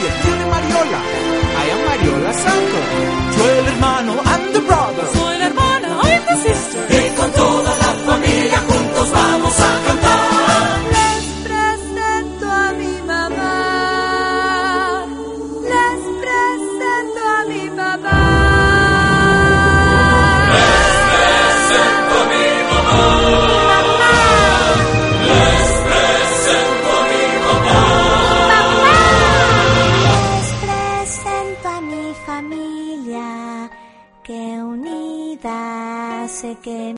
el tío de Mariola. I am Mariola Santos. Yo el hermano